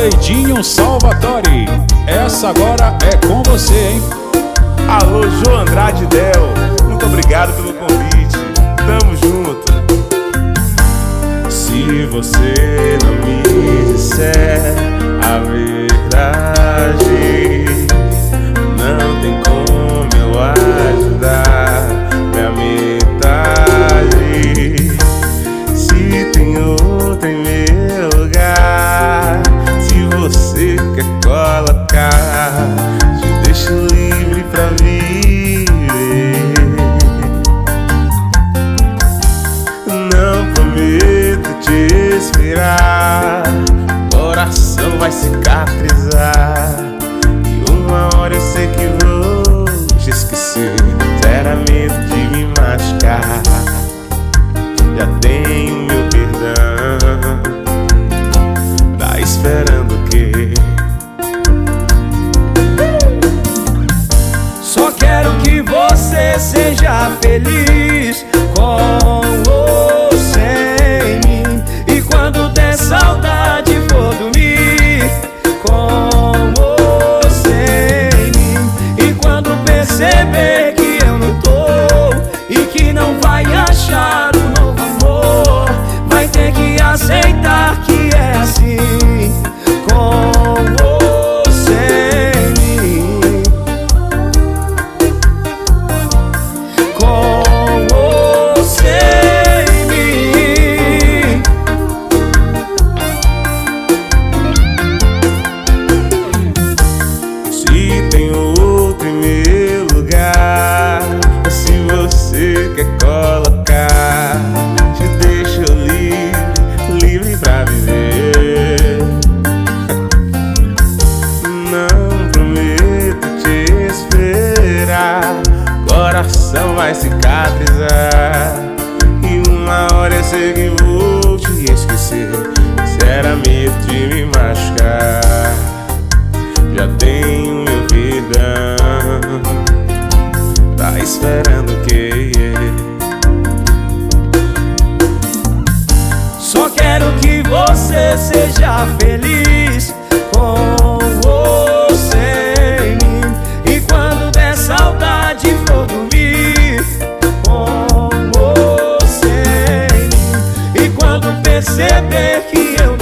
Edinho Salvatore. Essa agora é com você, hein? Alô, João Andrade Del, muito obrigado pelo convite. Tamo junto. Se você não me disser a verdade, não tem como eu ajudar minha metade. Se tem outra em meu lugar, se você quer colocar, te deixo livre pra viver. Não prometo te esperar, coração vai cicatrizar, e uma hora eu sei que vou te esquecer. Será medo de me machucar, já tenho meu perdão. Tá esperando o quê? Só quero que você seja feliz com ou sem mim. E quando der saudade for dormir com ou sem mim. E quando perceber que eu não tô e que não vai achar um novo amor, vai ter que aceitar que é assim, com ou sem mim. Com ou sem mim. Se tem outro em meu lugar, se você quer colocar, te deixo livre, livre pra viver. Não prometo te esperar, coração vai cicatrizar, e uma hora eu sei que vou te esquecer. Será medo de me machucar, já tenho meu perdão. Tá esperando o quê? Só quero que você seja feliz com ou sem mim. E quando der saudade for dormir com ou sem mim. E quando perceber que eu